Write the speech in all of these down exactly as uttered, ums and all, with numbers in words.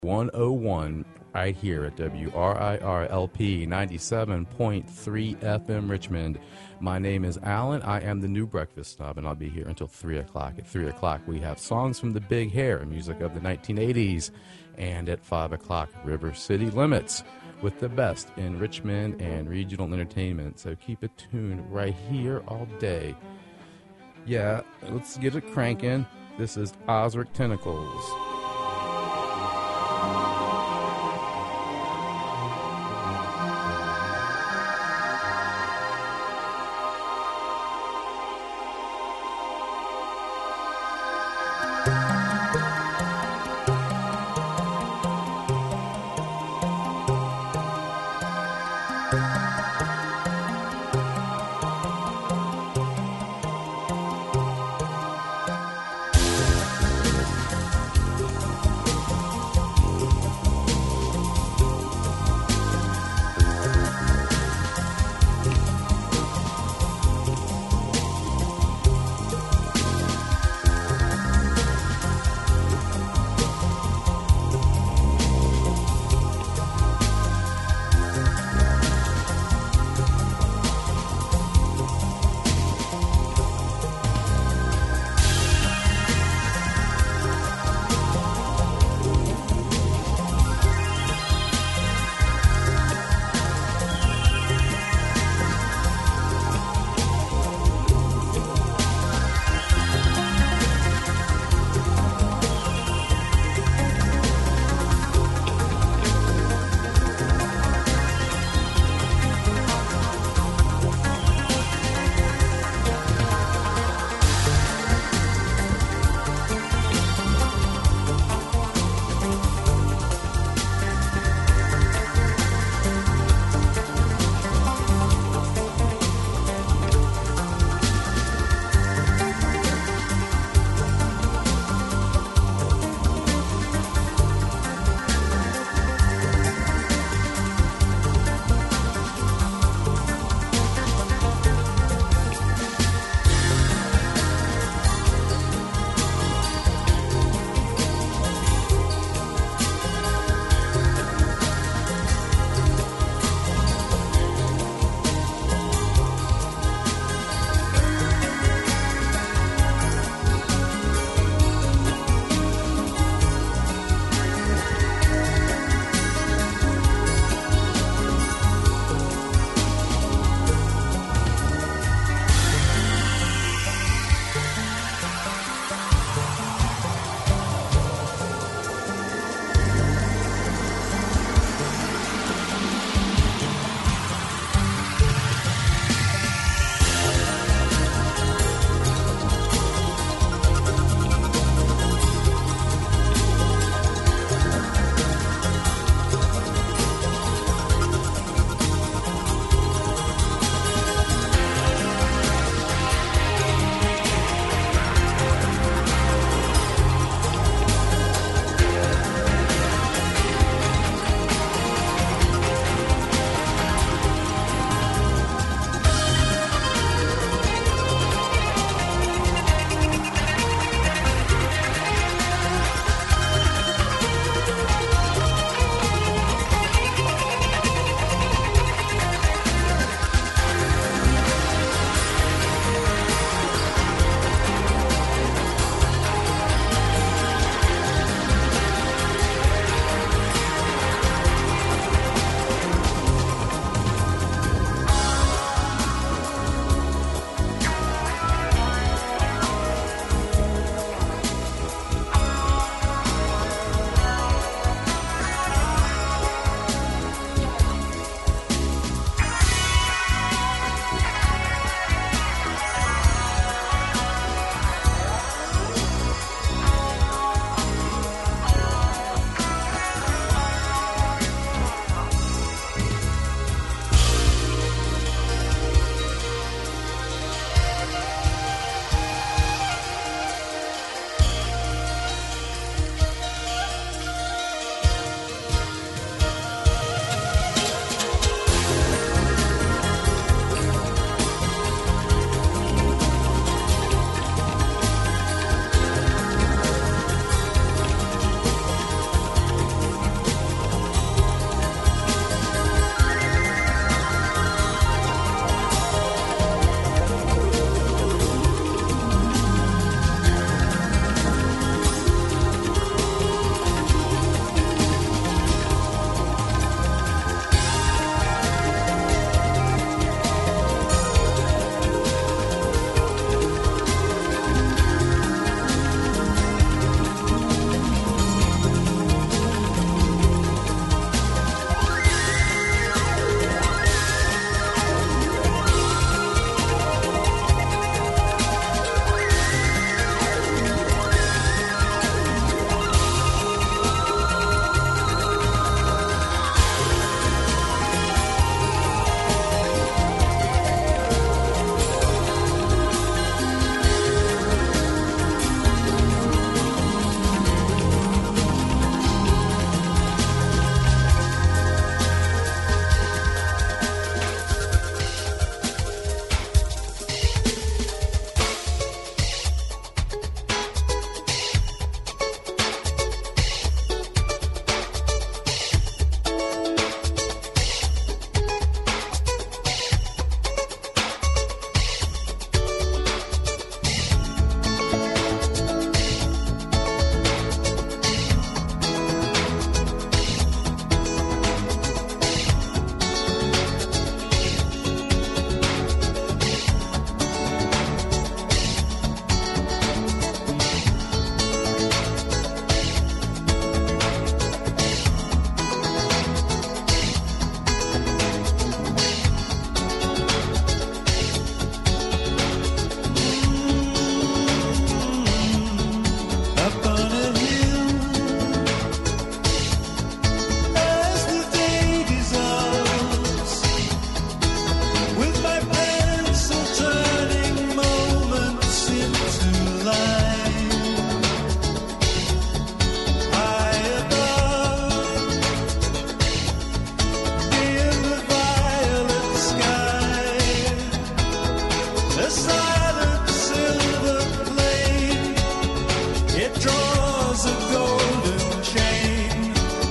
one oh one right here at W R I R L P ninety-seven point three F M Richmond. My name is Alan. I am the new breakfast snob, and I'll be here until three o'clock. At three o'clock, we have songs from the Big Hair, music of the nineteen eighties. And at five o'clock, River City Limits with the best in Richmond and regional entertainment. So keep it tuned right here all day. Yeah, let's get it cranking. This is Osric Tentacles.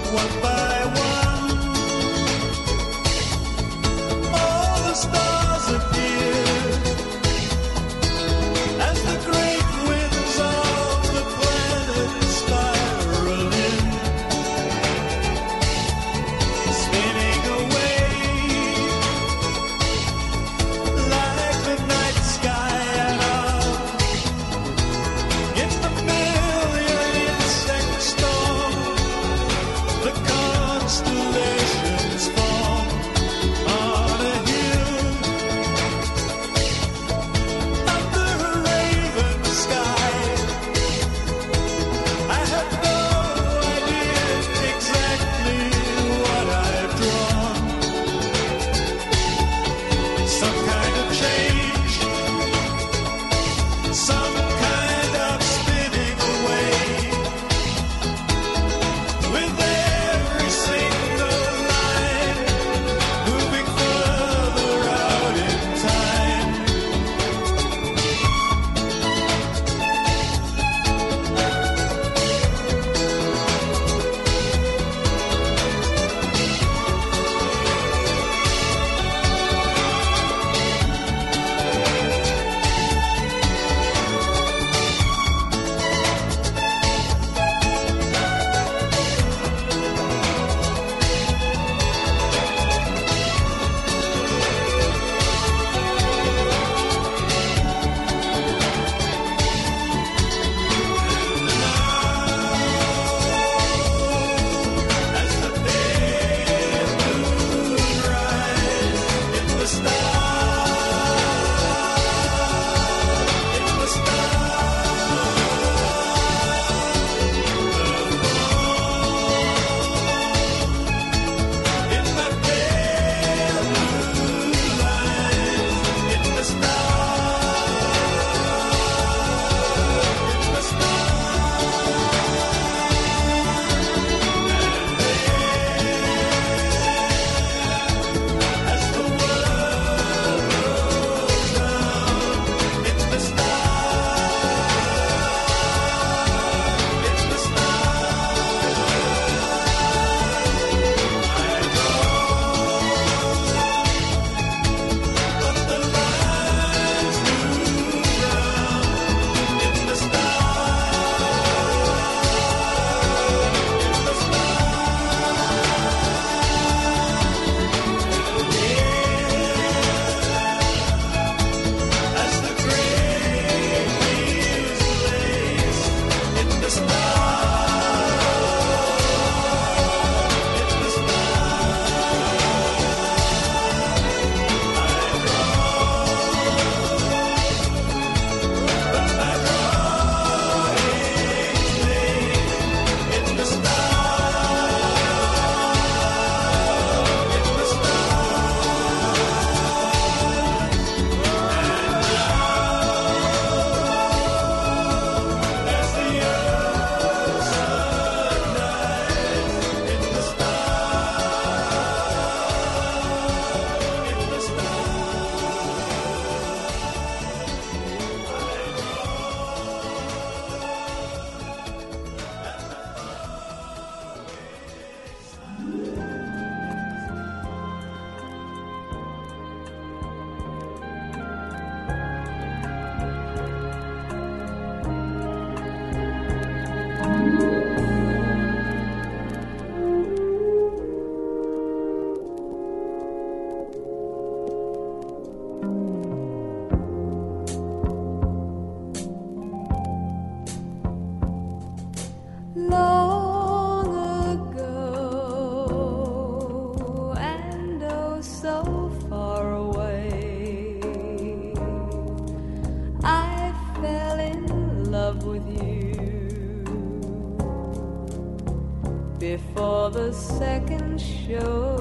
before the second show.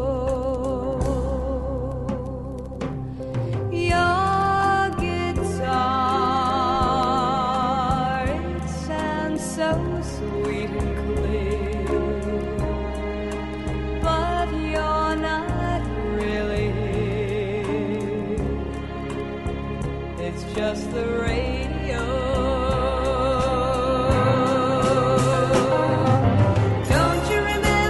Your guitar, it sounds so sweet and clear, but you're not really here. It's just the radio. Don't you remember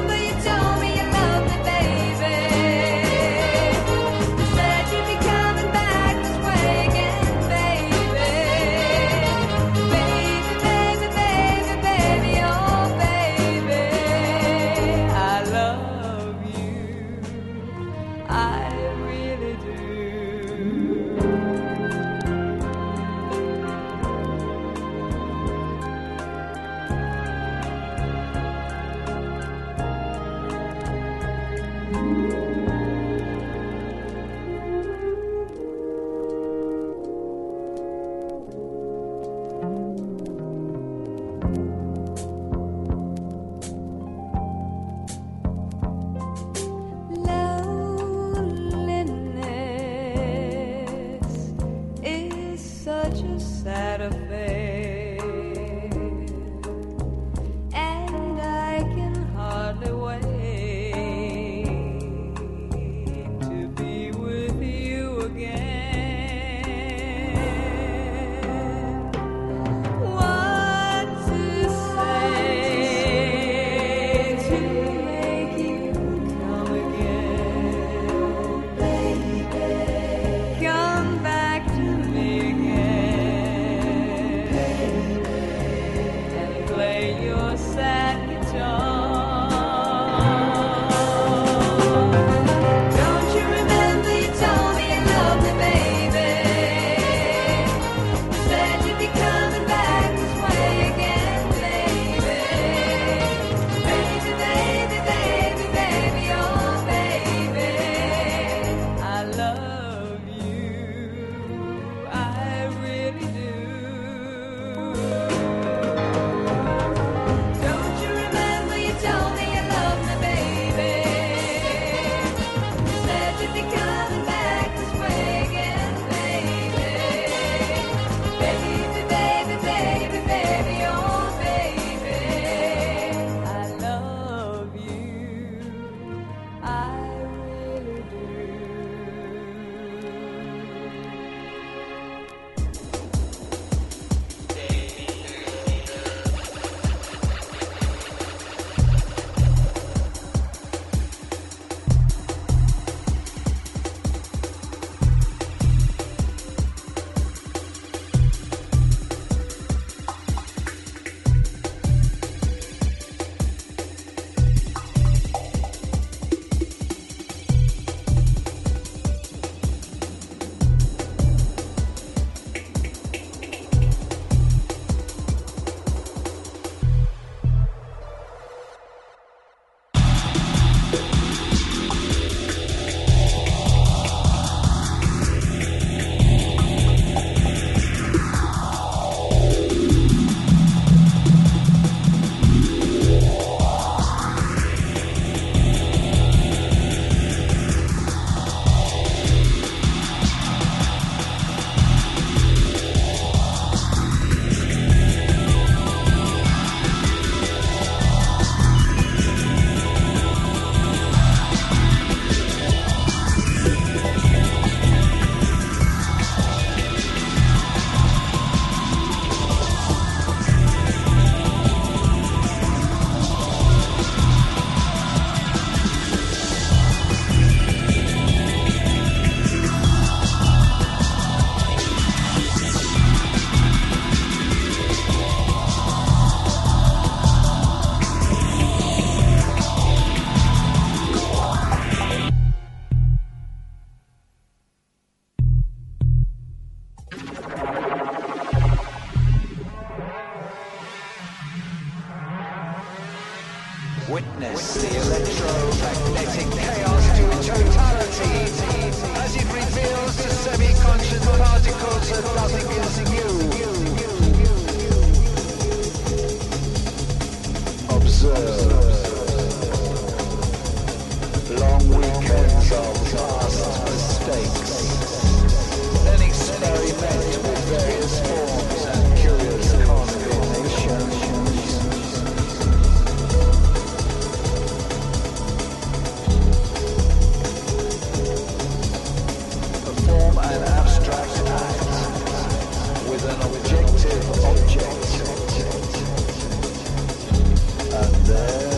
Witness the electromagnetic chaos to totality as it reveals the semi-conscious particles that nothing is new. Observe long weekends of past mistakes. Then experiment with various forms and curious combinations. Perform an abstract act with an objective object. And then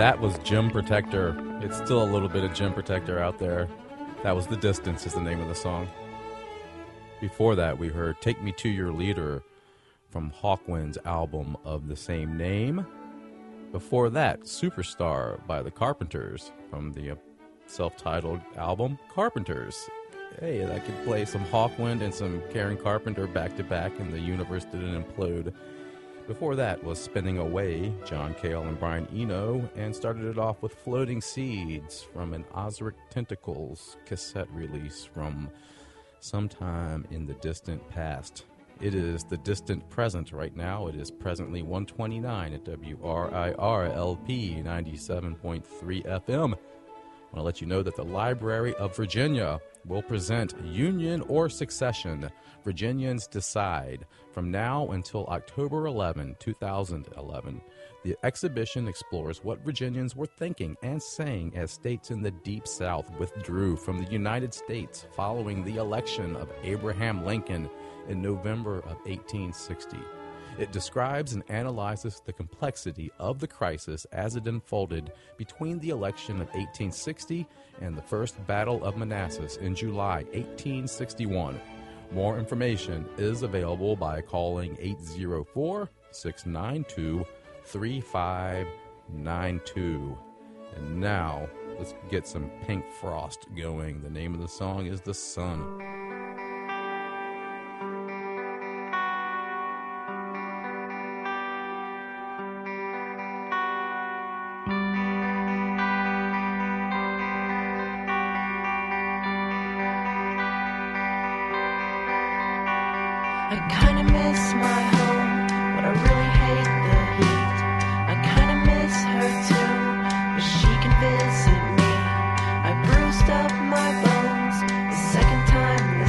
That was Gem Protector. It's still a little bit of Gem Protector out there. That was The Distance is the name of the song. Before that, we heard Take Me to Your Leader from Hawkwind's album of the same name. Before that, Superstar by the Carpenters from the self-titled album Carpenters. Hey, I could play some Hawkwind and some Karen Carpenter back-to-back and the universe didn't implode. Before that was Spinning Away, John Cale and Brian Eno, and started it off with Floating Seeds from an Ozric Tentacles cassette release from sometime in the distant past. It is the distant present right now. It is presently one twenty-nine at W R I R L P ninety-seven point three F M. I want to let you know that the Library of Virginia will present Union or Succession, Virginians Decide, from now until October eleventh, two thousand eleven. The exhibition explores what Virginians were thinking and saying as states in the Deep South withdrew from the United States following the election of Abraham Lincoln in November of eighteen sixty. It describes and analyzes the complexity of the crisis as it unfolded between the election of eighteen sixty and the First Battle of Manassas in July eighteen sixty-one. More information is available by calling eight zero four, six nine two, three five nine two. And now, let's get some Pink Frost going. The name of the song is The Sun. I kinda miss my home, but I really hate the heat. I kinda miss her too, but she can visit me. I bruised up my bones the second time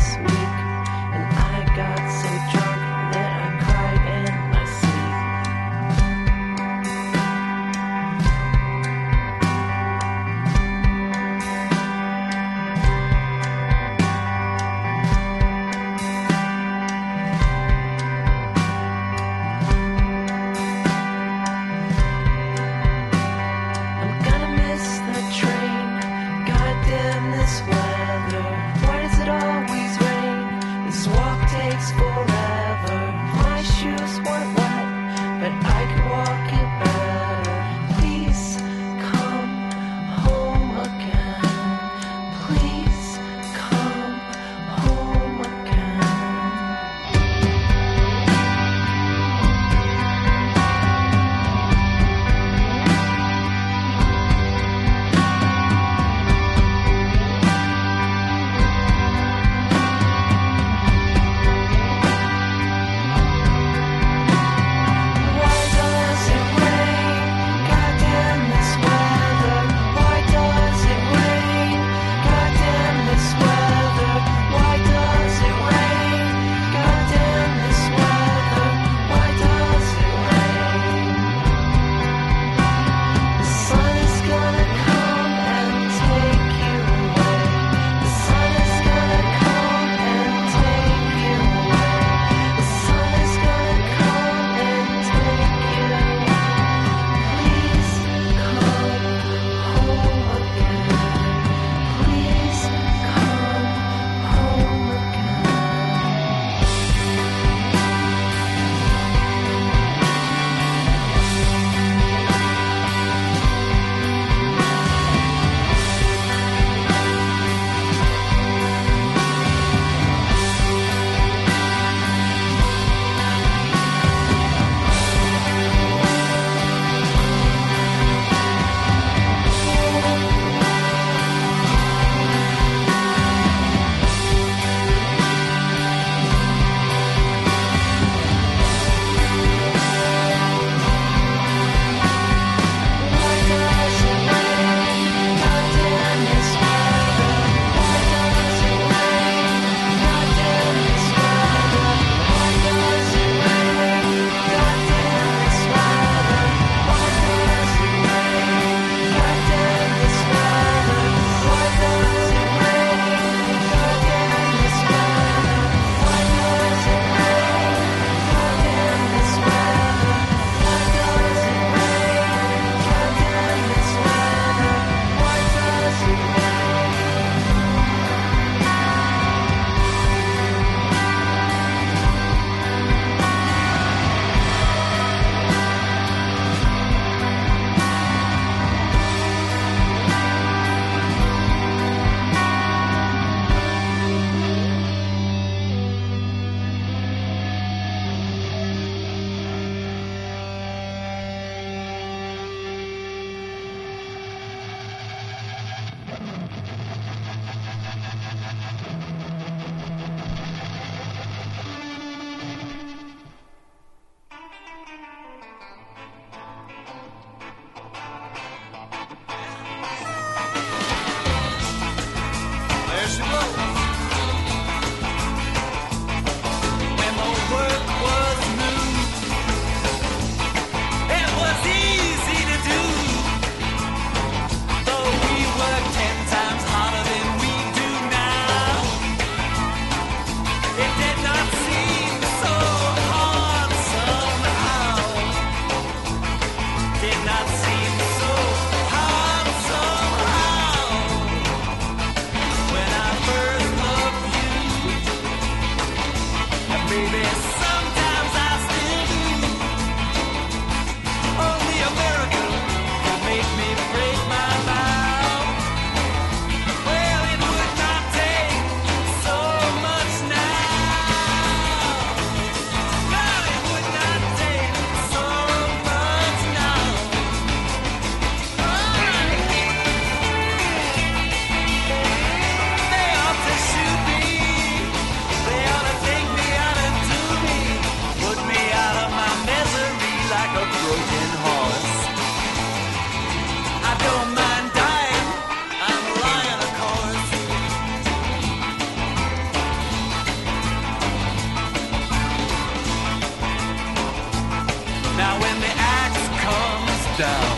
down.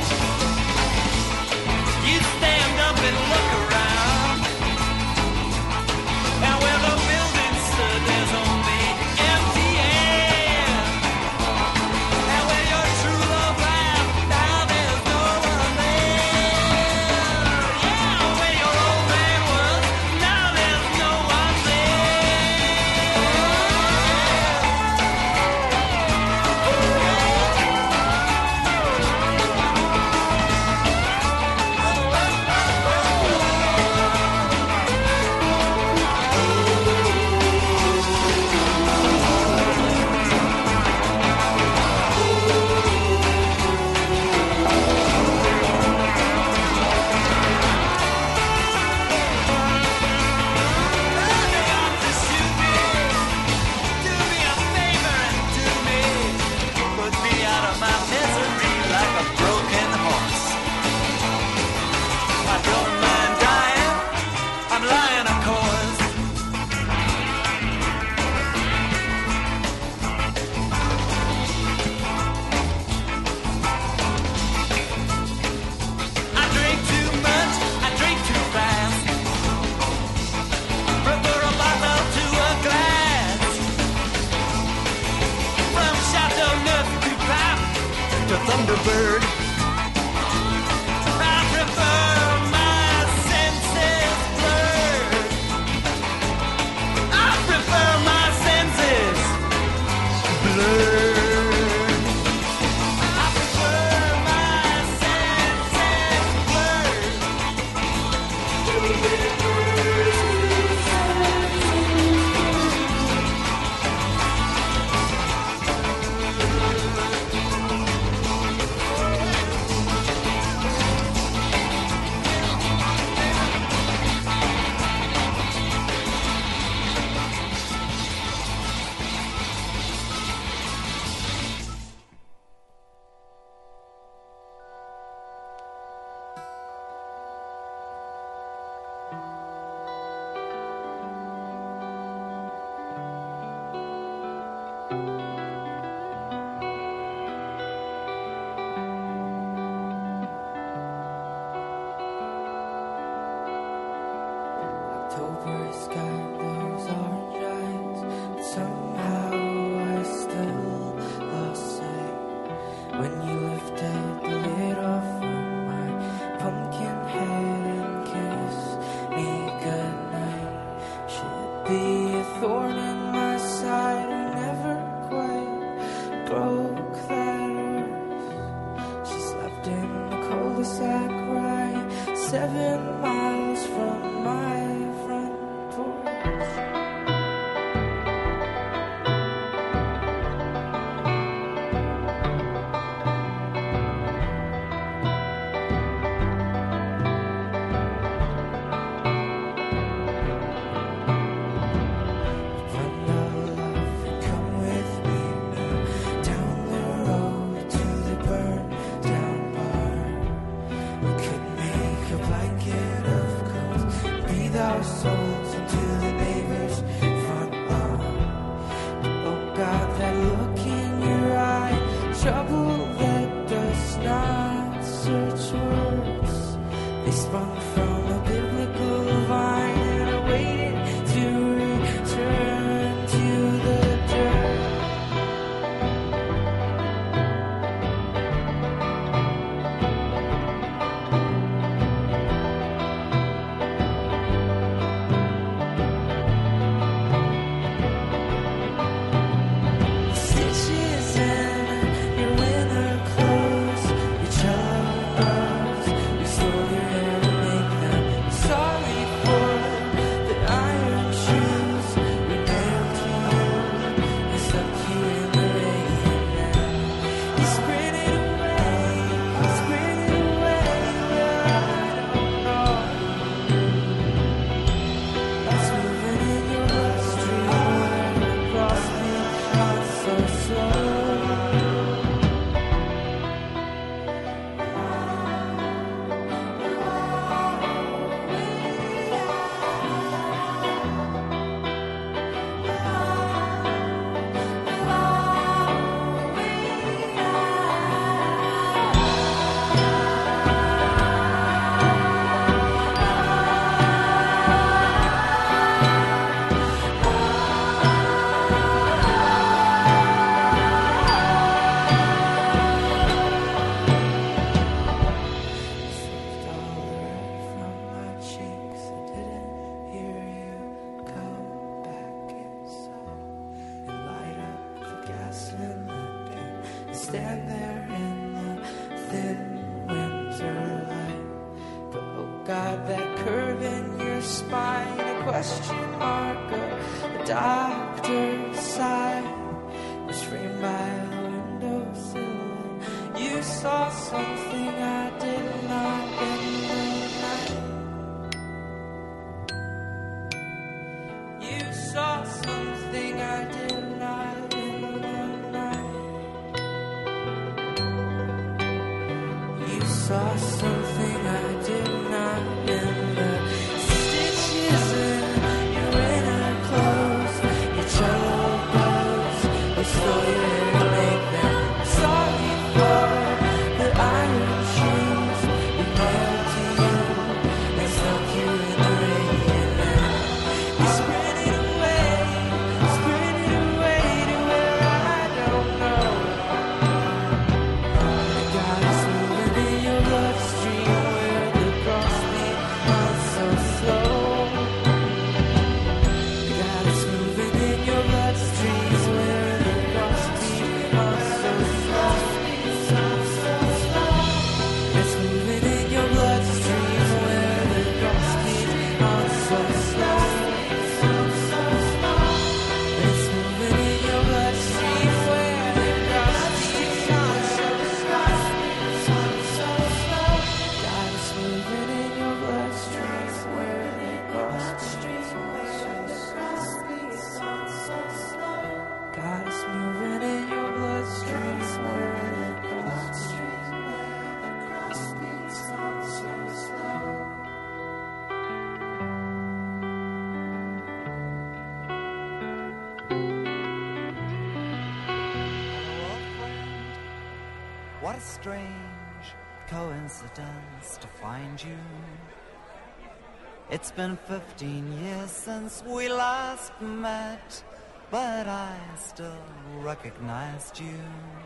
You stand up and look around, and where the building stood, there's only empty air. And where your true love laughed, now there's no one there. Yeah, where your old man was, now there's no one Thunderbird. I prefer my senses blurred. I prefer my senses blurred. I prefer my senses October sky, those orange eyes, but somehow I still lost sight. When you lifted the lid off of my pumpkin head and kissed me goodnight, should be a thorn in my side. I never quite broke that horse. She slept in the cul-de-sac right seven miles from my front porch. Get stand there in the thin winter light. But oh God, that curve in your spine, a question mark, a, a doctor's sigh, was framed by the windowsill. You saw something I did not in the night. You saw something I did not in the night. You saw something I did not in the stitches in your winter clothes, your cello bows, your story make them sorry for the iron shoes we nailed to you and stuck you in the rain. You spread it away, spread it away to where I don't know. The God is moving in your bloodstream where the cross beat runs so slow. The God is moving in your bloodstreams where the cross beat runs so slow. It's moving in your bloodstreams where the cross beat runs so slow. It's moving in your bloodstream where the cross beat runs so slow. God is moving in your bloodstreams where the cross beat runs so slow. God is moving in your bloodstreams where the cross beat runs so slow. What a strange coincidence to find you. It's been fifteen years since we last met, but I still recognized you.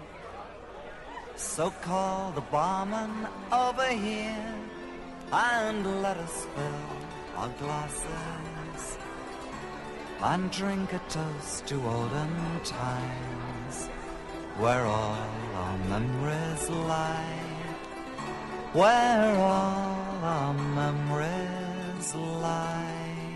So call the barman over here and let us fill our glasses and drink a toast to olden times where all our memories lie, where all our memories lie.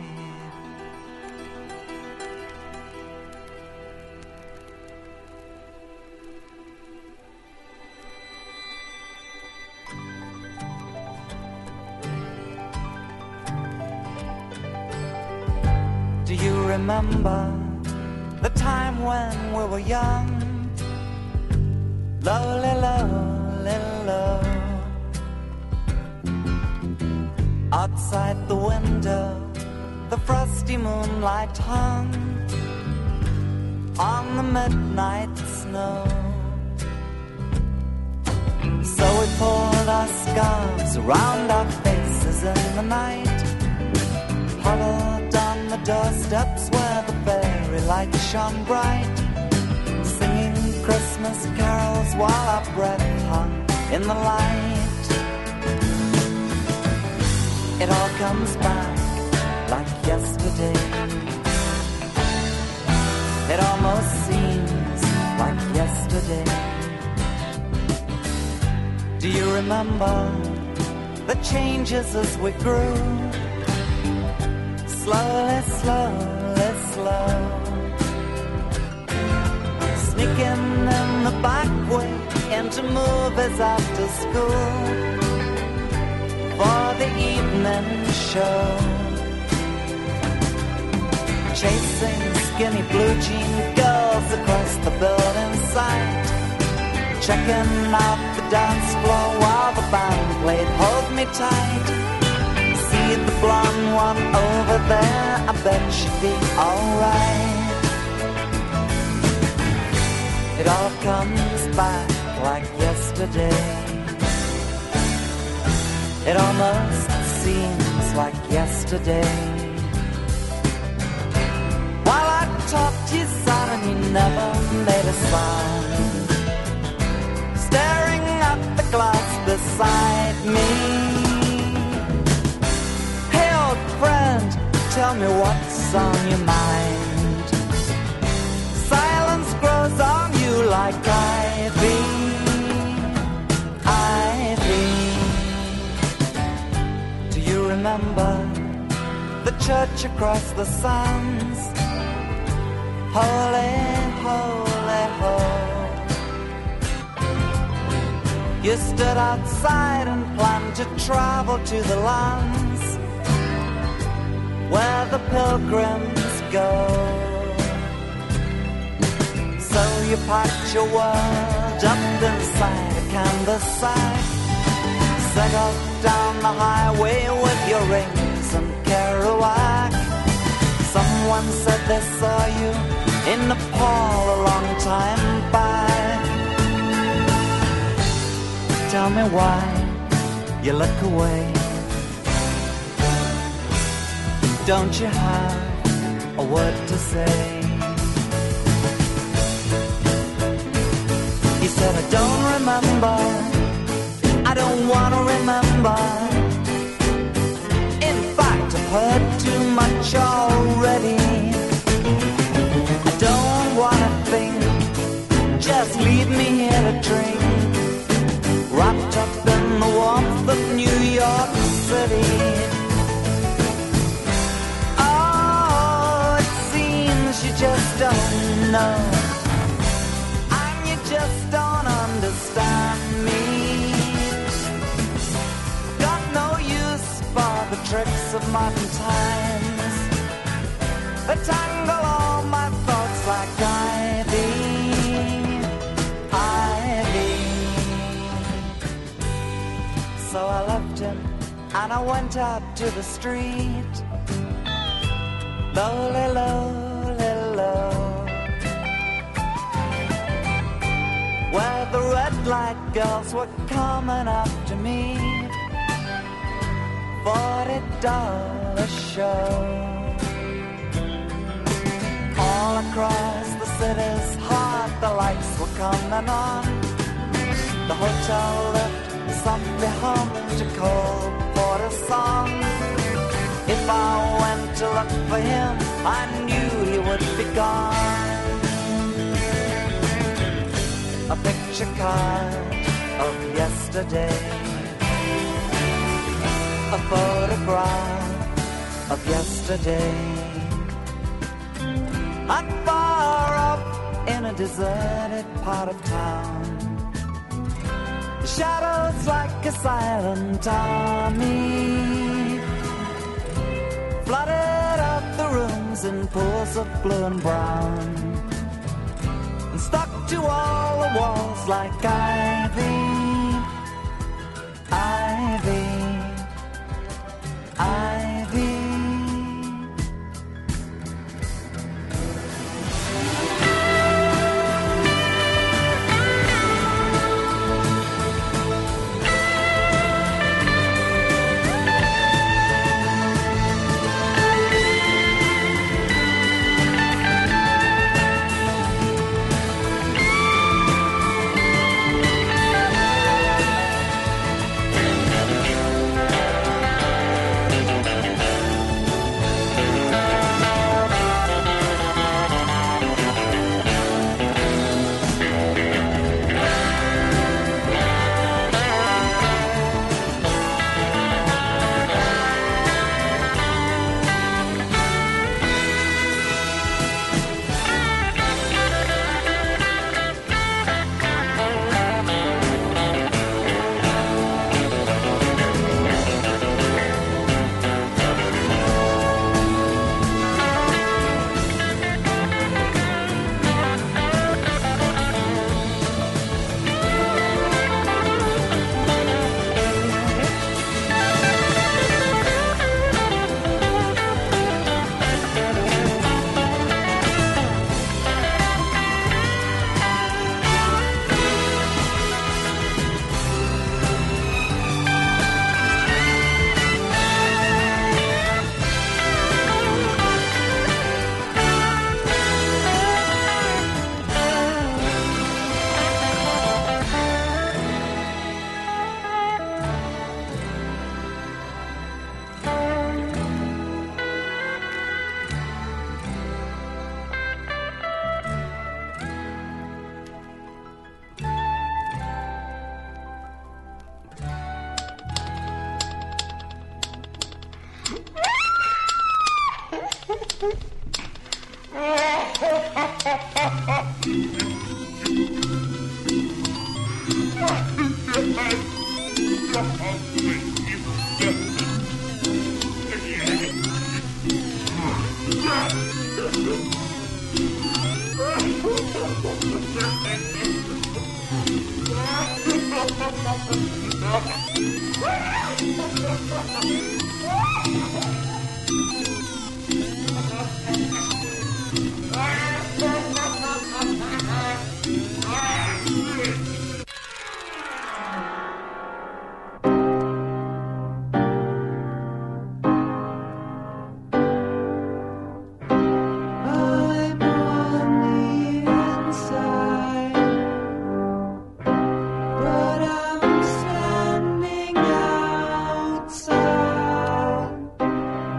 Do you remember the time when we were young? Lowly, lowly, low. Outside the window, the frosty moonlight hung on the midnight snow. So we pulled our scarves around our faces in the night, huddled on the doorsteps where the fairy lights shone bright, singing Christmas carols while our breath hung in the light. It all comes back like yesterday. It almost seems like yesterday. Do you remember the changes as we grew? Slowly, slowly, slow, sneaking in the back way into movies after school for the evening show, chasing skinny blue jean girls across the building site, checking out the dance floor while the band played Hold Me Tight. See the blonde one over there, I bet she'd be alright. It all comes back like yesterday. It almost seems like yesterday. While I talked, you sat and you never made a sound, staring at the glass beside me. Hey old friend, tell me what's on your mind. Silence grows on you like ivy. church across the sands. Holy, holy, holy. You stood outside and planned to travel to the lands where the pilgrims go. So you packed your world up inside a canvas sack, set off down the highway with your rings and Kerouac. Someone said they saw you in Nepal a long time back. Tell me why you look away. Don't you have a word to say? He said, I don't remember, I don't want to remember. In fact, I've heard too much already. I don't want to think, just leave me here to drink, wrapped up in the warmth of New York City. Oh, it seems you just don't know, and you just don't understand me. Got no use for the tricks of modern times that tangle all my thoughts like ivy, ivy. So I left him and I went out to the street, lowly, lowly, low, where the red light girls were coming after me. Forty dollar show. All across the city's heart, the lights were coming on. The hotel lift softly hummed a Cole Porter song. If I went to look for him, I knew he would be gone. A picture card of yesterday, a photograph of yesterday. I'm far up in a deserted part of town. The shadows like a silent army flooded up the rooms in pools of blue and brown, and stuck to all the walls like ivy, ivy, ivy. I'm on the inside, but I'm standing outside.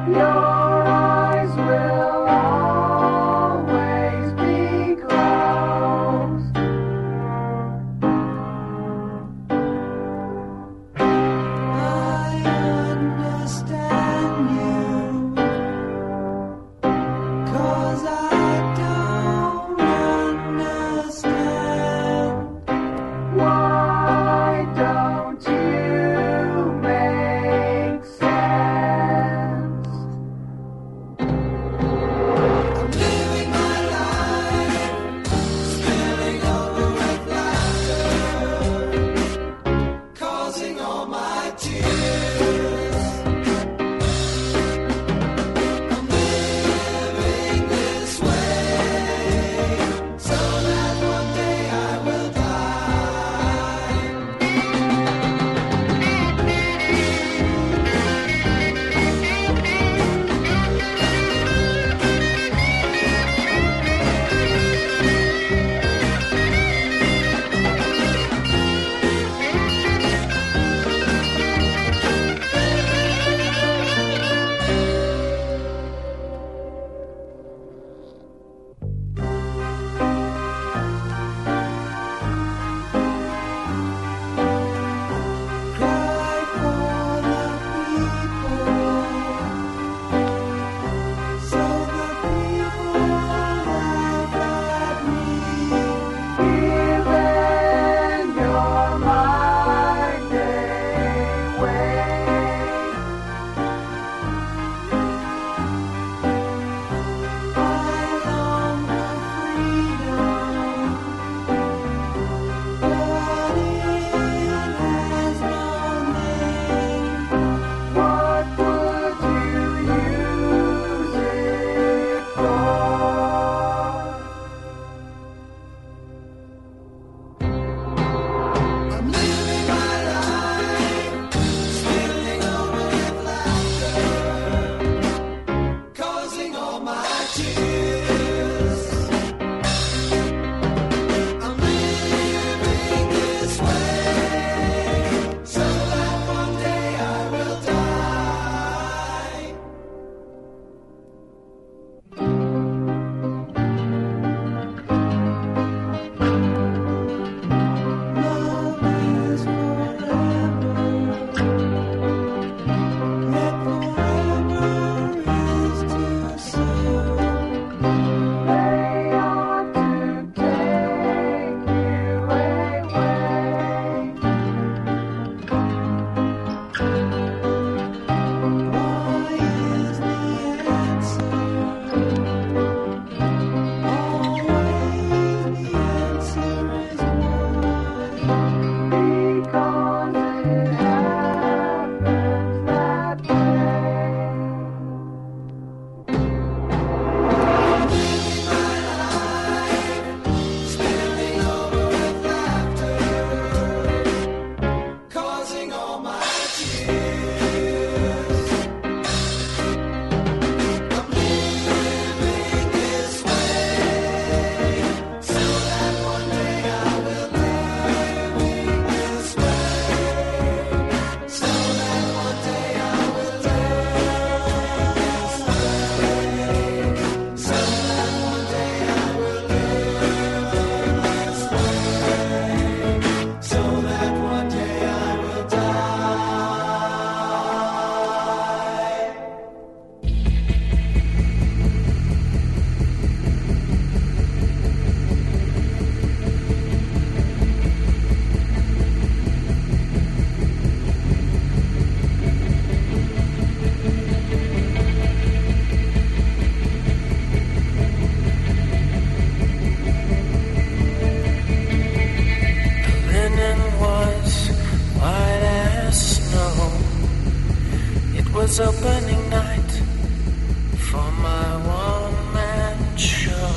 was opening night for my one-man show.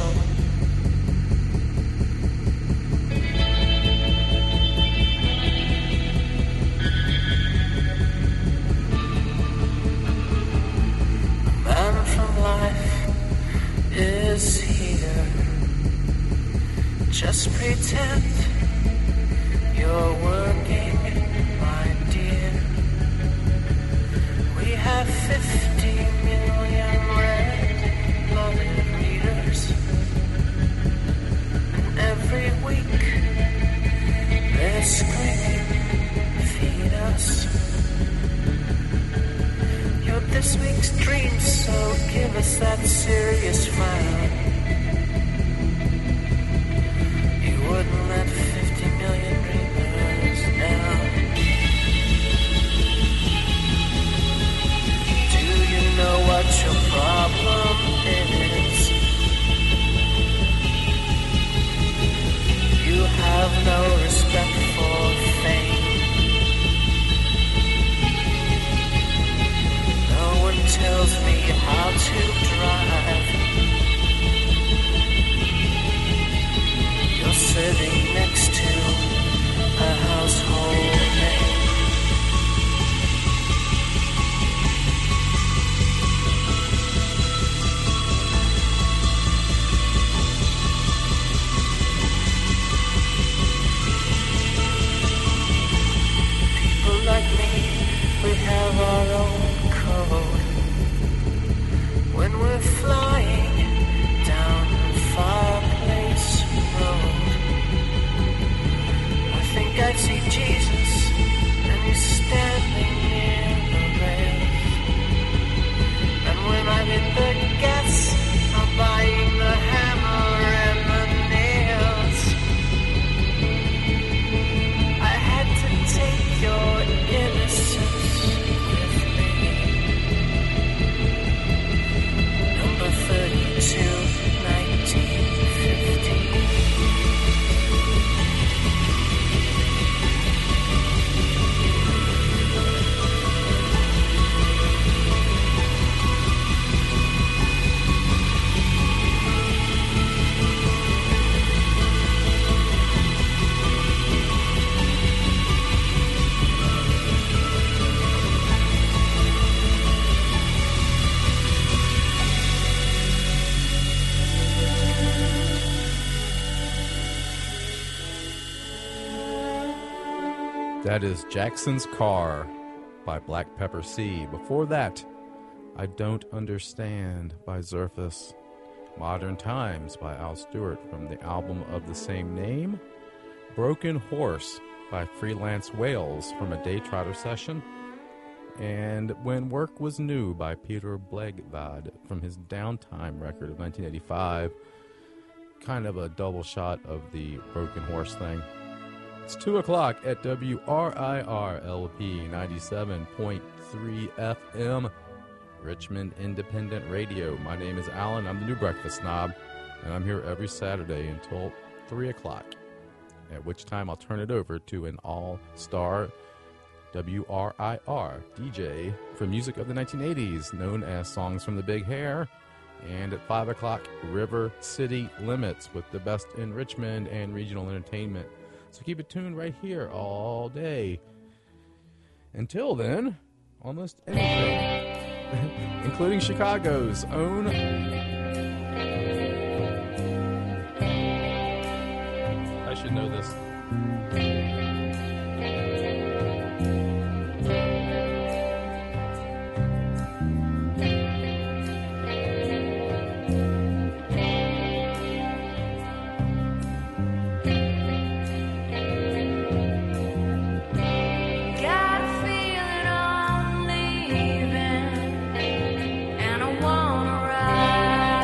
A man from life is here. Just pretend you're working, my dear. We have fifty million red-blooded readers, and every week they're screaming, feed us. You're this week's dream, so give us that serious frown. You wouldn't let fifty million dreamers down. Know what your problem is. You have no respect for fame. No one tells me how to drive. You're sitting next to a household name. Like me, we have our own code. When we're flying down Fireplace Road, I think I see Jesus, and he's standing near the rail. And when I hit the gas, I'm buying the hammer and the nails. I had to take your innocence with me. Number thirty-two, nineteen fifty. That is Jackson's Car by Black Pepper Sea. Before that, I Don't Understand by Zerfus. Modern Times by Al Stewart from the album of the same name. Broken Horse by Freelance Wales from a Day Trotter session. And When Work Was New by Peter Blegvad from his Downtime record of nineteen eighty-five. Kind of a double shot of the Broken Horse thing. It's two o'clock at W R I R L P ninety-seven point three F M, Richmond Independent Radio. My name is Alan. I'm the New Breakfast Snob, and I'm here every Saturday until three o'clock, at which time I'll turn it over to an all-star W R I R D J for music of the nineteen eighties, known as Songs from the Big Hair. And at five o'clock, River City Limits with the best in Richmond and regional entertainment. So keep it tuned right here all day. Until then, almost anything, including Chicago's own. I should know this. Wanna ride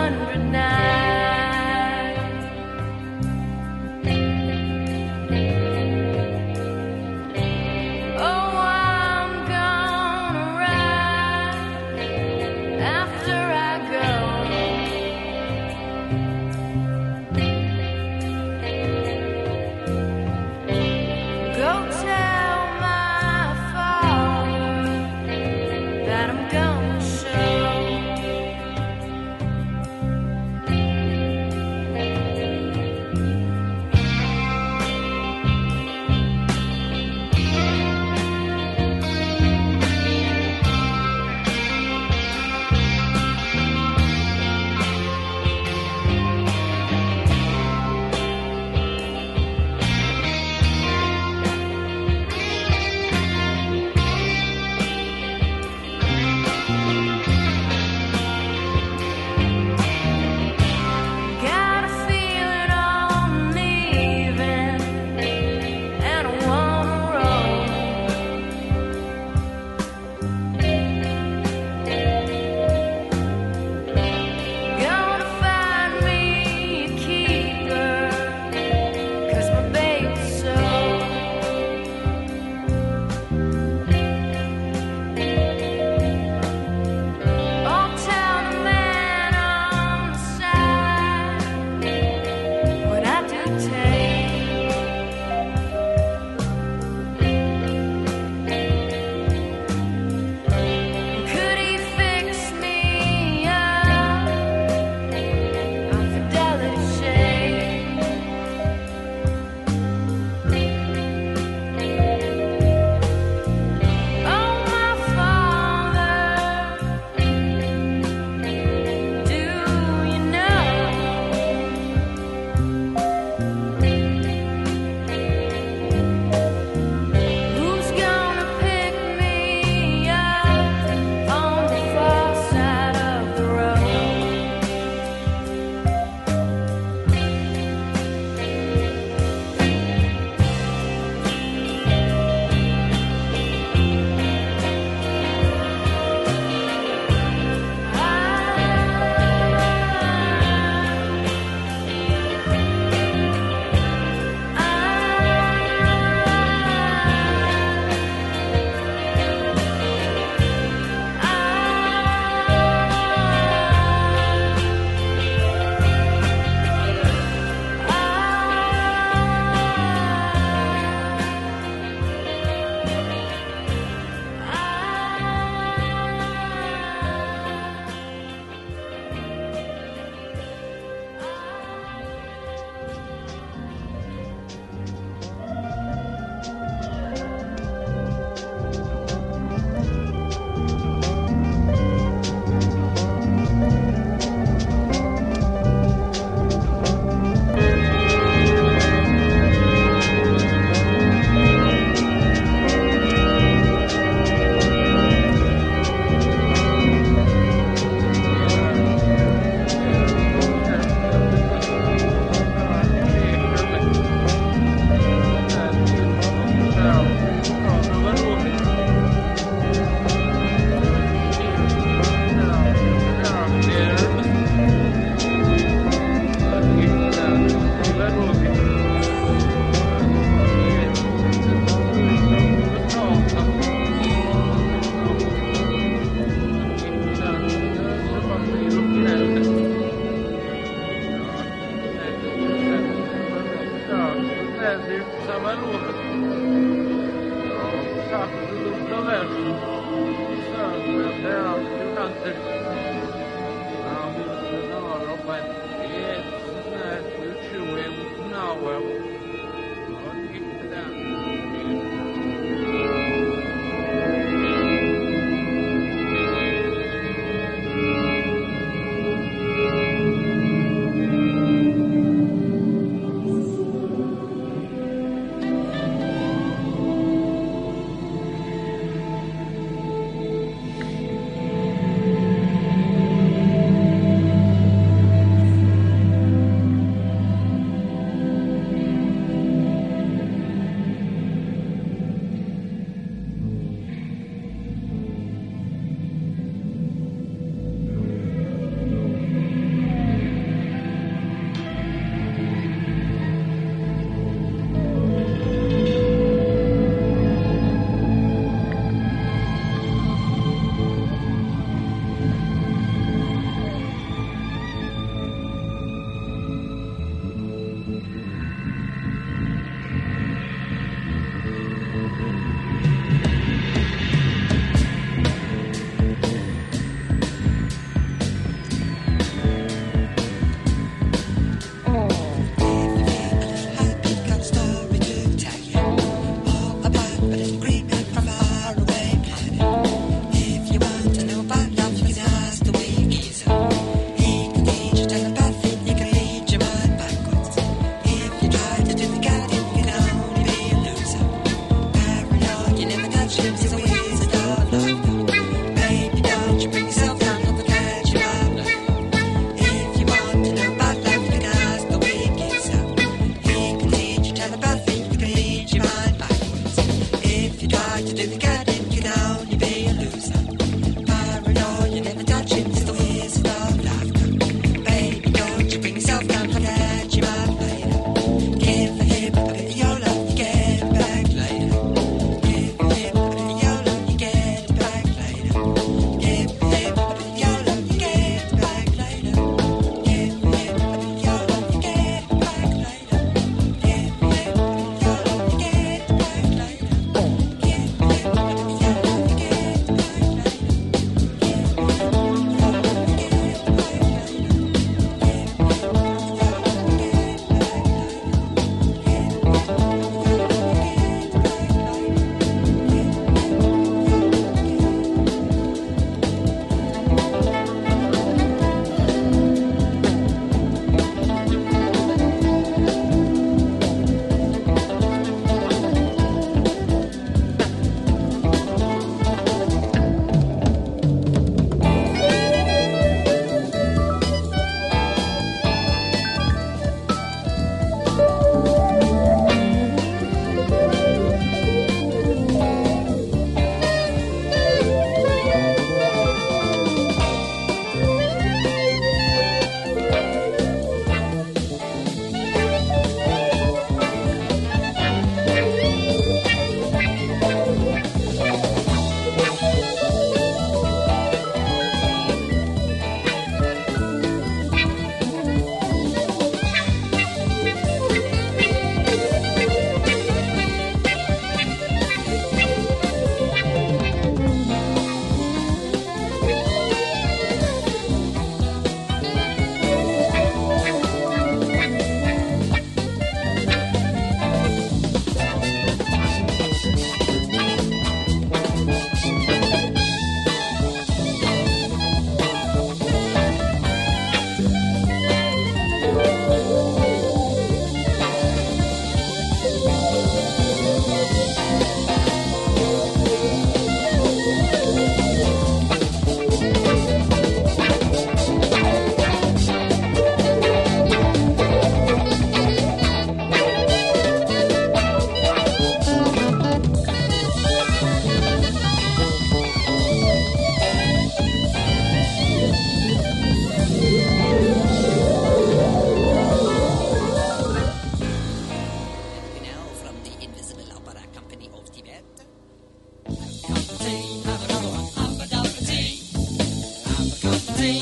hundred nights. Oh, I'm gonna ride after I go. Go tell my father that I'm gonna show. Got a feeling I'm leaving, and I wanna roll. Gonna find me a keeper, 'cause my baby's sold. I'll tell the man on the side what I do take. Could he fix me up a fidelity shade? Oh, my father, do you know who's gonna pick me up on the far side of the road?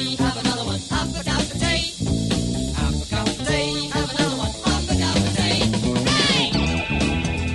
tea, have another one. Have a cup of tea. Have a cup of tea, have another one. Have a cup of tea. Hey!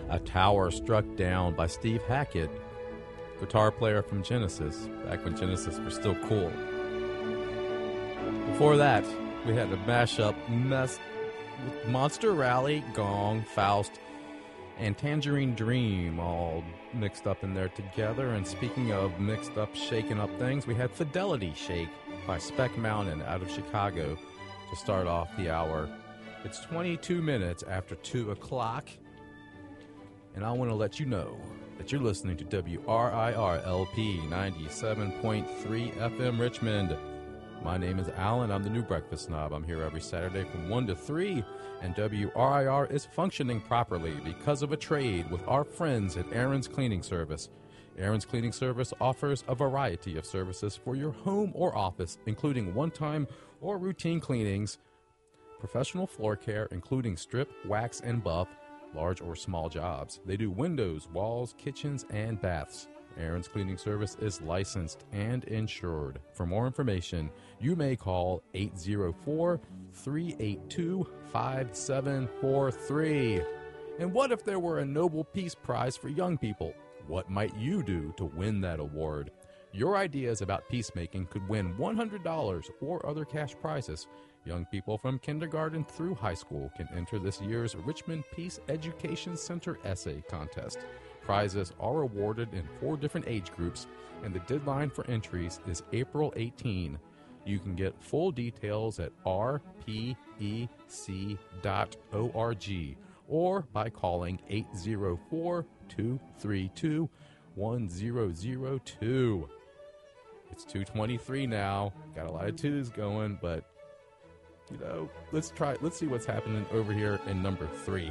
A Tower Struck Down by Steve Hackett, guitar player from Genesis, back when Genesis was still cool. Before that, we had a mashup mess with Monster Rally, Gong, Faust, and Tangerine Dream all mixed up in there together. And speaking of mixed up, shaken up things, we had Fidelity Shake by Spec Mountain out of Chicago to start off the hour. It's twenty-two minutes after two o'clock, and I want to let you know that you're listening to W R I R L P ninety-seven point three F M Richmond. My name is Alan. I'm the new breakfast snob. I'm here every Saturday from one to three, and W R I R is functioning properly because of a trade with our friends at Aaron's Cleaning Service. Aaron's Cleaning Service offers a variety of services for your home or office, including one-time or routine cleanings, professional floor care, including strip, wax, and buff, large or small jobs. They do windows, walls, kitchens, and baths. Aaron's Cleaning Service is licensed and insured. For more information, you may call eight oh four, three eight two, five seven four three. And what if there were a Nobel Peace Prize for young people? What might you do to win that award? Your ideas about peacemaking could win one hundred dollars or other cash prizes. Young people from kindergarten through high school can enter this year's Richmond Peace Education Center Essay Contest. Prizes are awarded in four different age groups, and the deadline for entries is April eighteenth. You can get full details at r p e c dot org or by calling eight oh four, two three two, one zero zero two. It's two twenty-three now. Got a lot of twos going, but you know, let's try. Let's see what's happening over here in number three.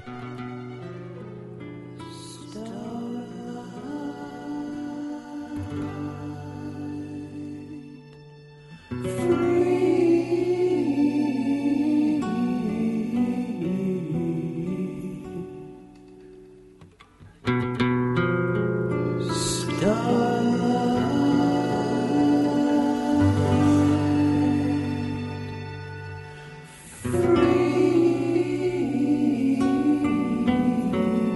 Free.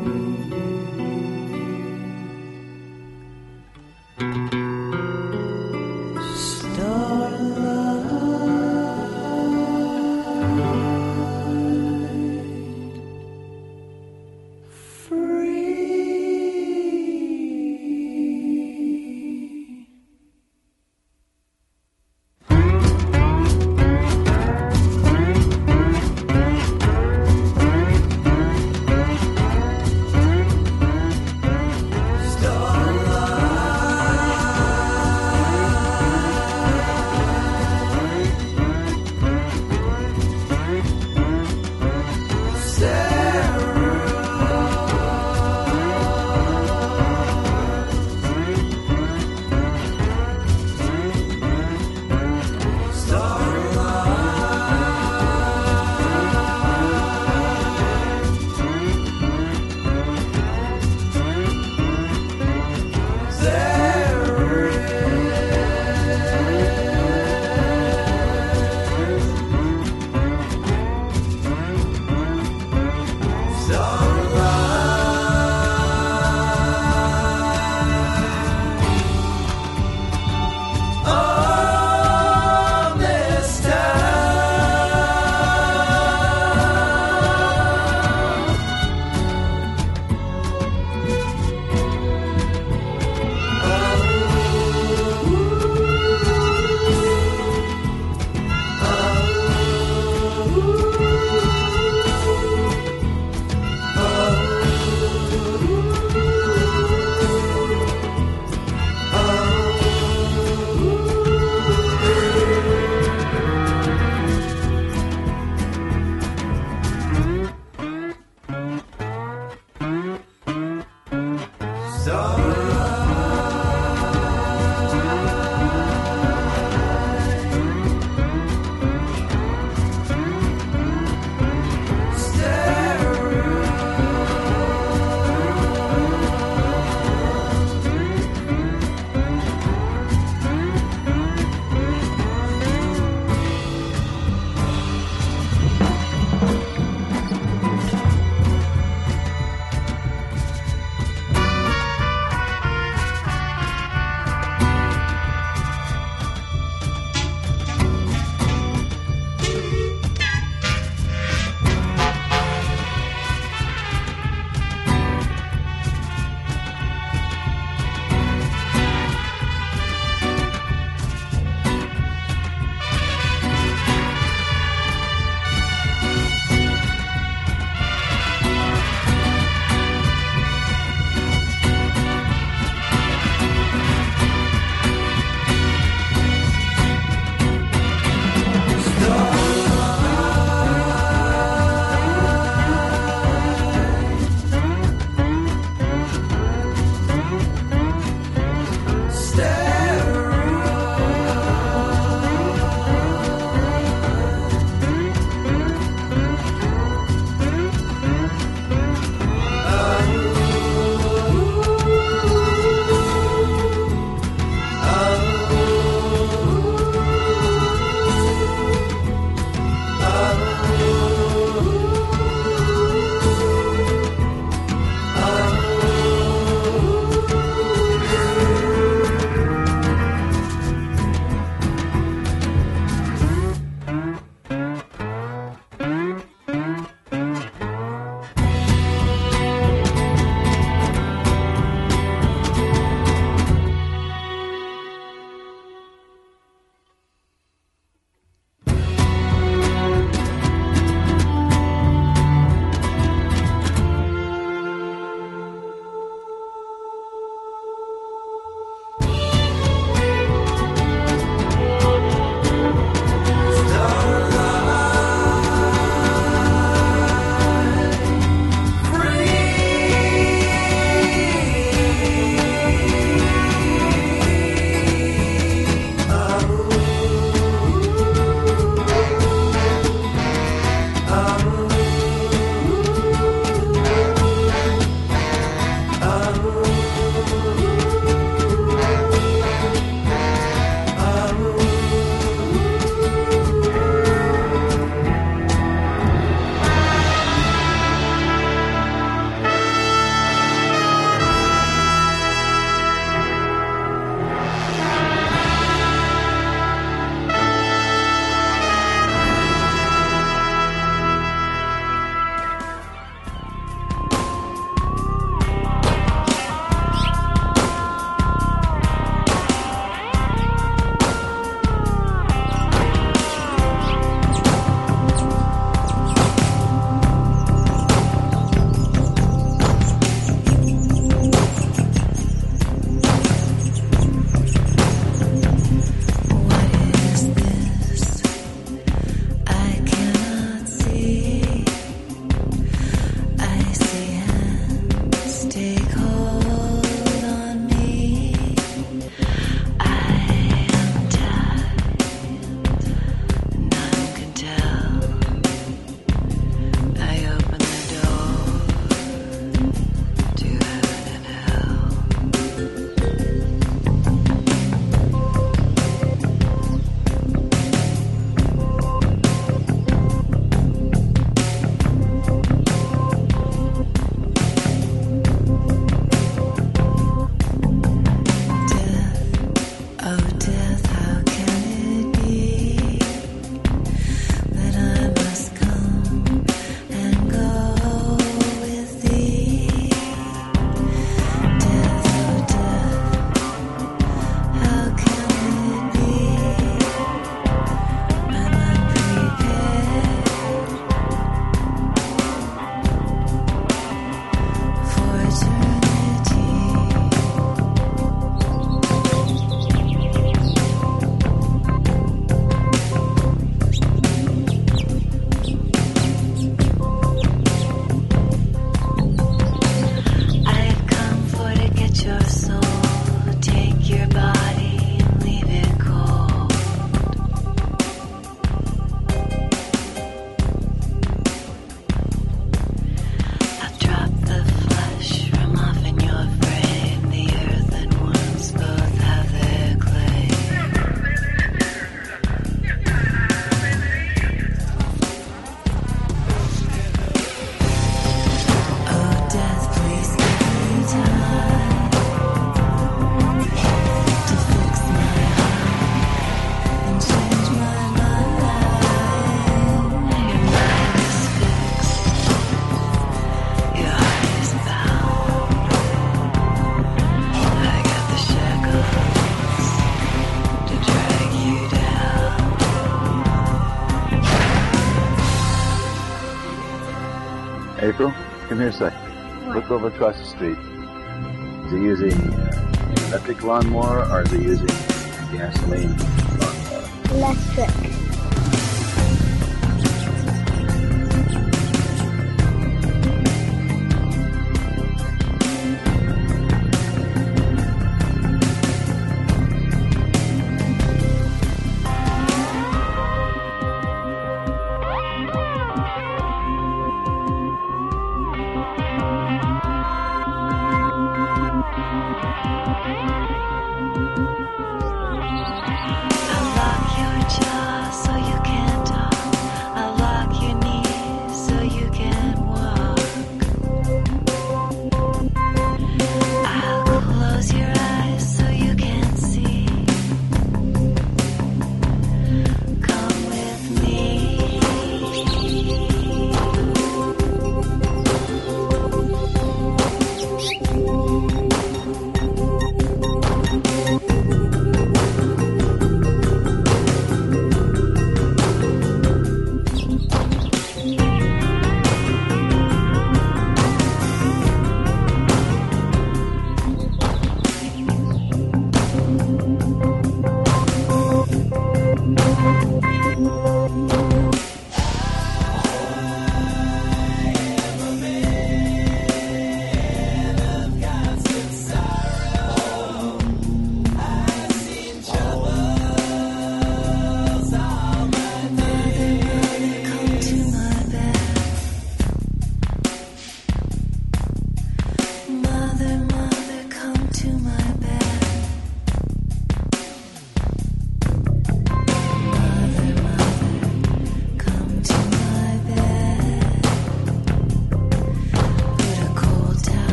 April, come here a sec. Look over across the street. Is he using uh, electric lawnmower or is he using gasoline lawnmower? Electric.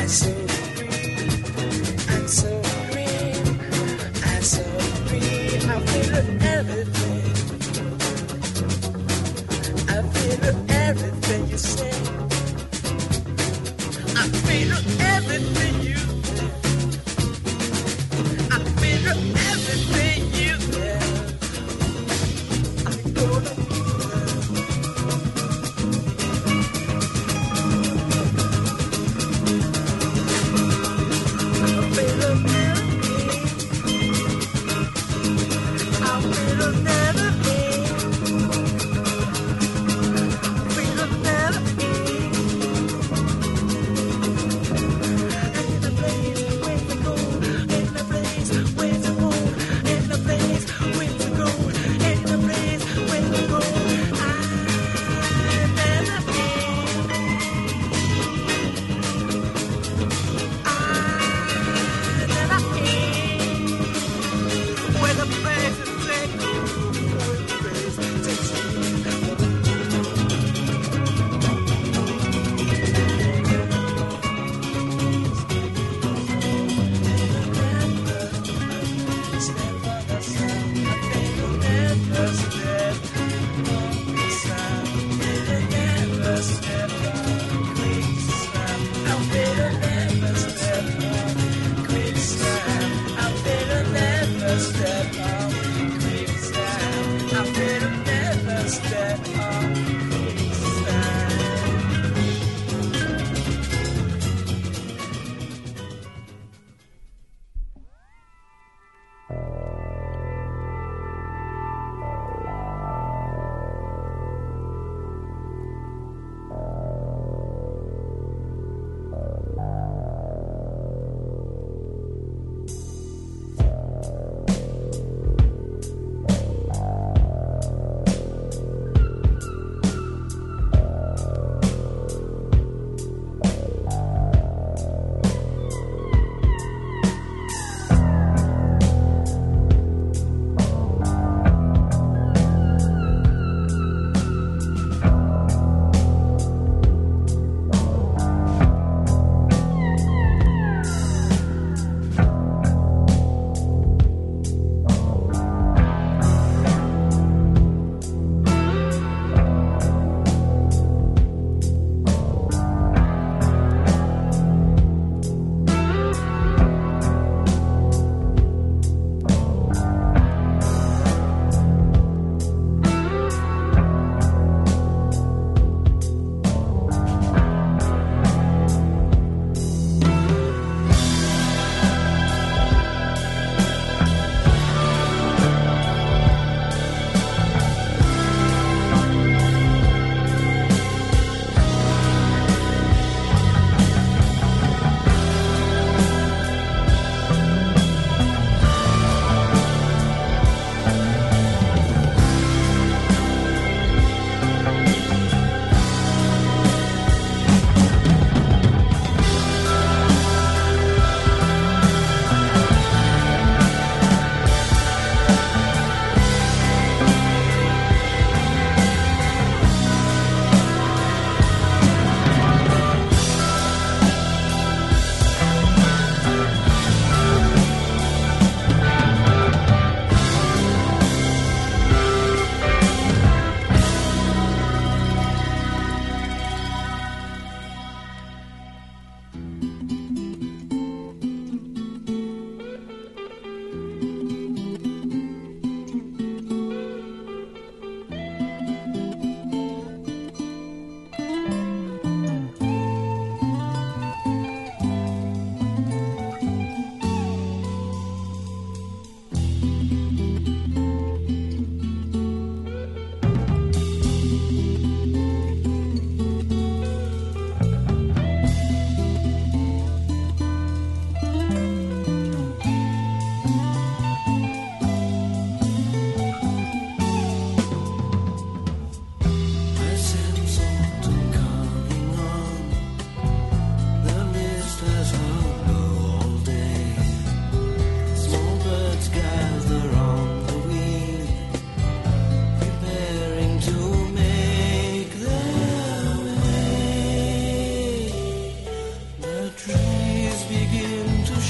Where to go, in the place, where to go, in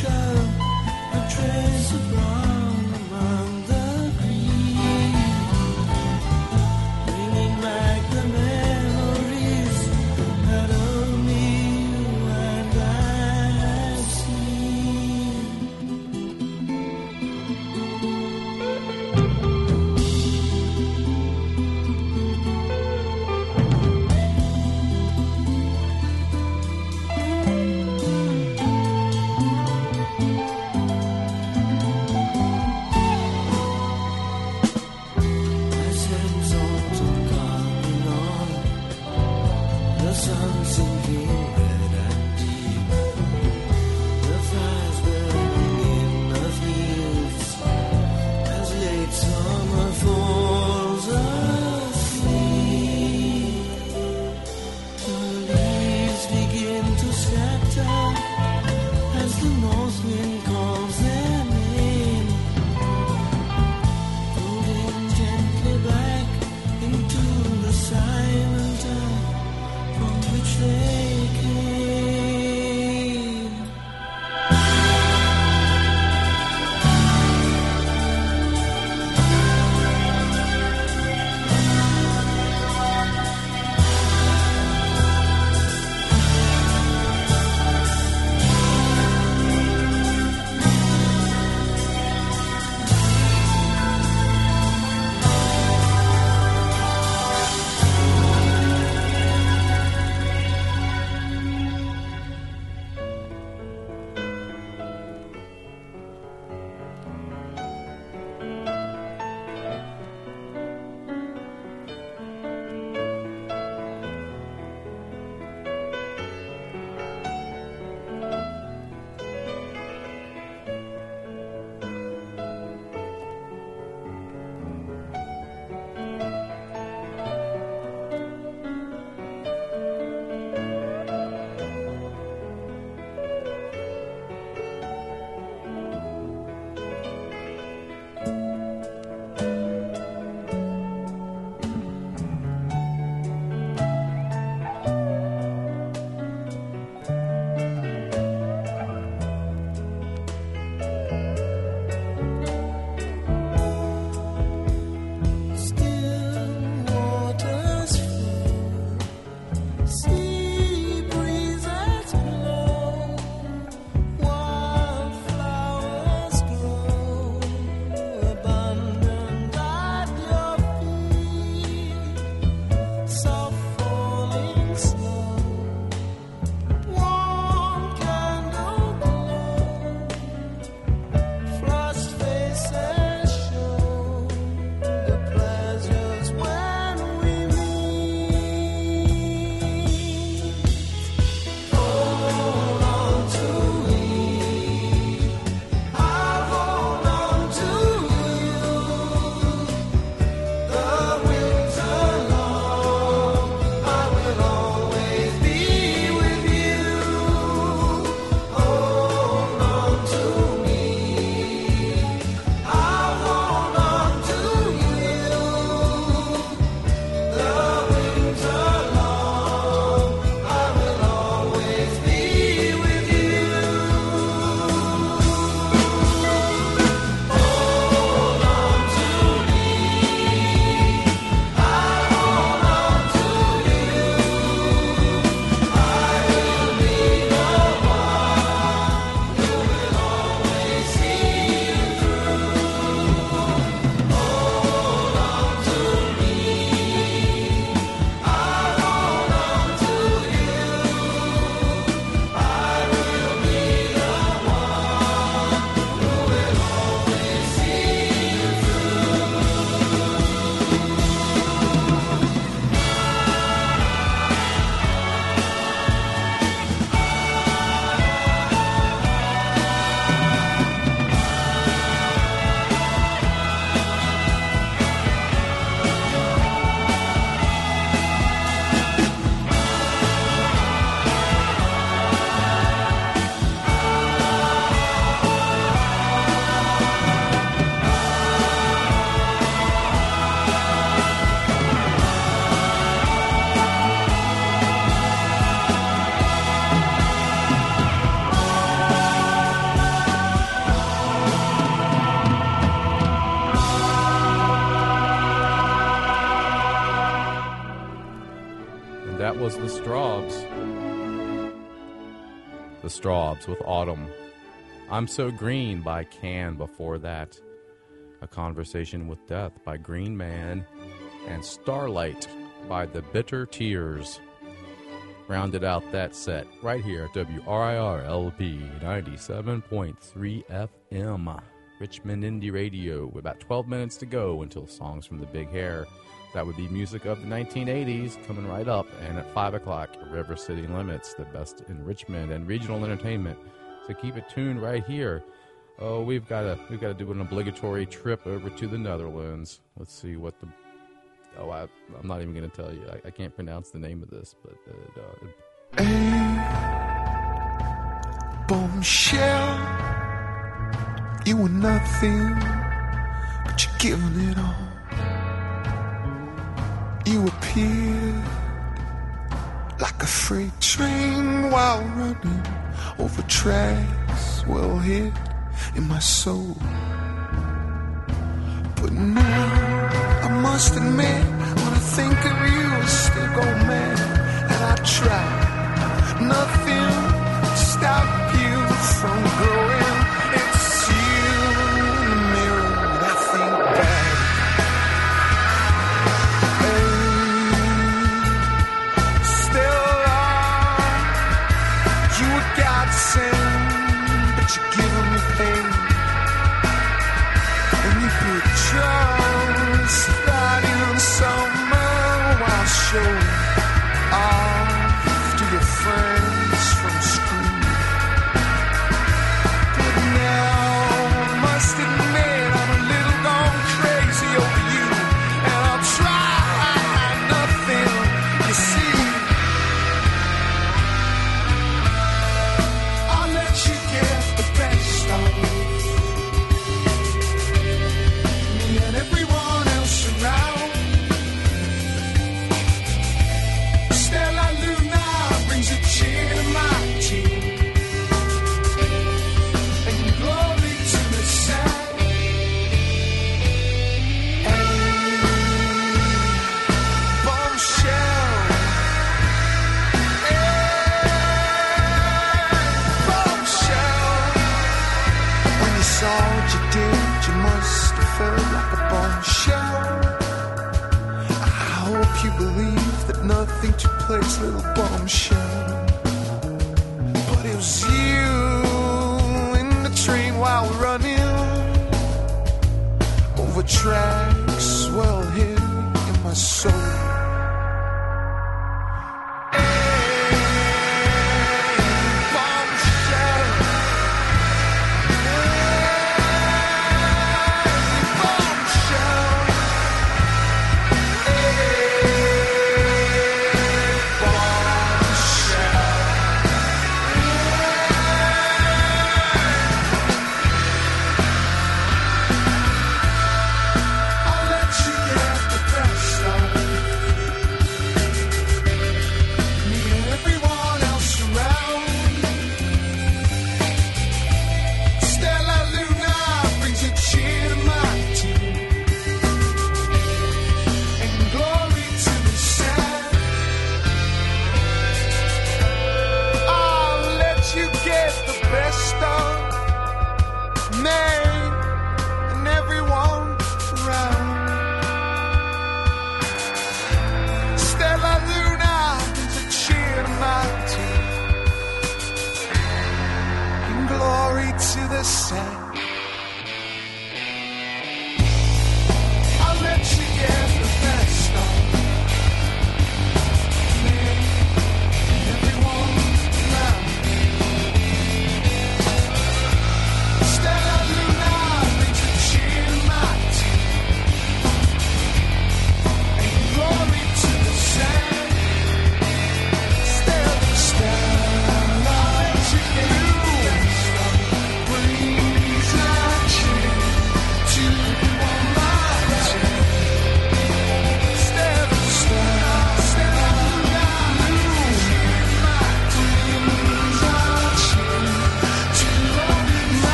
Thank you. the Strawbs. The Strawbs with Autumn. I'm So Green by Can before that. A Conversation with Death by Green Man. And Starlight by The Bitter Tears. Rounded out that set right here at W R I R L P ninety-seven point three F M. Richmond Indie Radio. With about twelve minutes to go until Songs from the Big Hair. That would be music of the nineteen eighties coming right up. And at five o'clock, River City Limits, the best in Richmond and regional entertainment. So keep it tuned right here. Oh, we've got to we've got to do an obligatory trip over to the Netherlands. Let's see what the oh I I'm not even going to tell you. I, I can't pronounce the name of this, but uh, uh, a bombshell. You were nothing, but you're giving it all. You appeared like a freight train while running over tracks well hid in my soul. But now I must admit, when I think of you, I still go mad. And I try nothing to stop you from growing. It's you in the mirror that I think back. But you're giving me pain, and you put trust right in the summer while showing off to your friends from school. But now I must admit I'm a little gone crazy over you, and I'll try nothing, you see. Nothing took place, little bombshell. But it was you in the train while we're running over tracks well hid in my soul. Breathe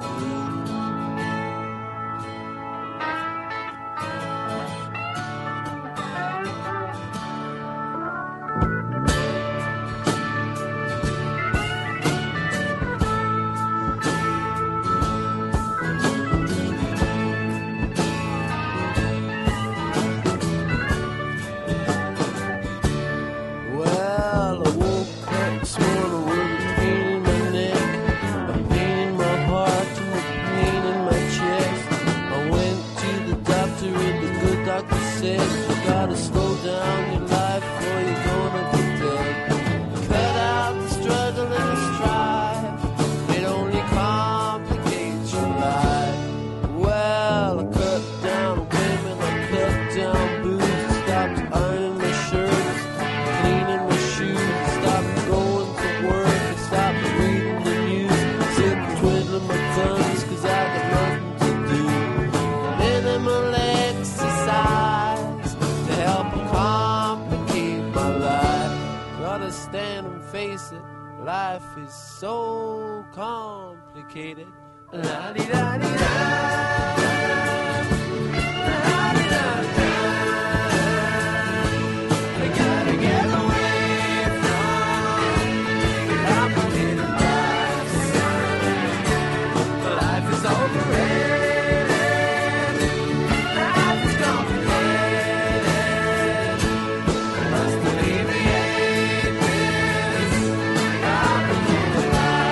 Well, I woke up this morning with a pain in my neck, a pain in my heart, and a pain in my chest. I went to the doctor, and the good doctor said, you gotta slow down your life or you're gonna be dead. Cut out the struggle and the strife, it only complicates your life. Well, I cut down women, I cut down booze, stopped ironing my shirts, cleaning my shoes, stopped going to work, and stopped reading the news, sitting twiddling my thumbs, cause I got nothing to do. Minimal exercise to help complicate my life. Gotta stand and face it, life is so complicated. La-di-da-di-da. I gotta get away from the complicated life. Life is overrated. Life is complicated. I must alleviate this complicated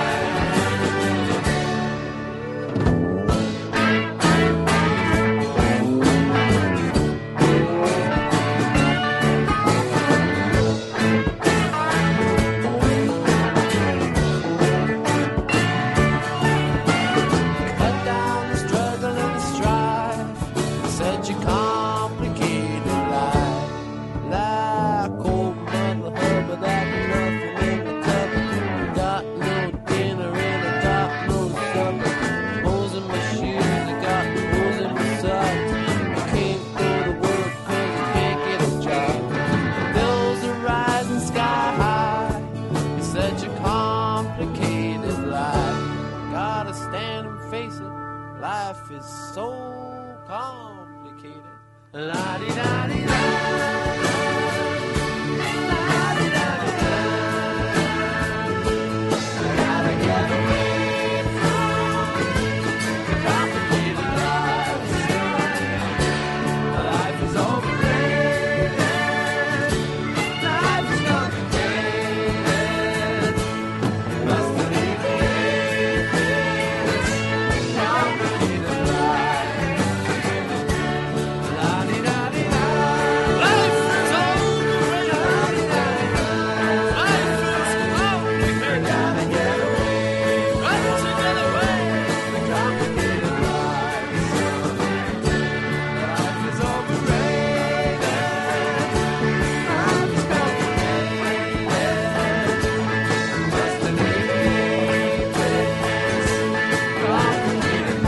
Cut down the struggle and the strife, such a complicated life. Like old Mother Hubbard, that nothing in the cupboard. Got no dinner and I got no supper. Holes in my shoes, I got holes in my socks. I can't go to work cause I can't get a job. Bills are rising sky high. It's such a complicated life. Gotta stand and face it. Life is so complicated. La-di-da-di-da. I gotta get away from the complicated life. Life is overrated. Life is complicated. Must alleviate this complicated life. La-di-da-di-da. Life is overrated. Life is complicated. Gotta get away. Got to get away. The complicated life. Life is overrated. Life is complicated. Must alleviate this complicated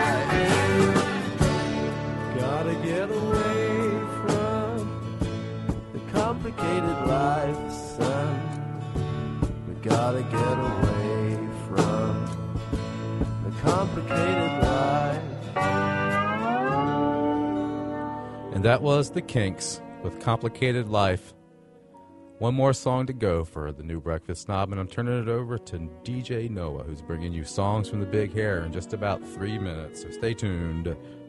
life. Gotta get away from the complicated life, son. We gotta get away from the complicated life. And that was The Kinks with Complicated Life. One more song to go for the New Breakfast Snob, and I'm turning it over to D J Noah, who's bringing you songs from the Big Hair in just about three minutes. So stay tuned.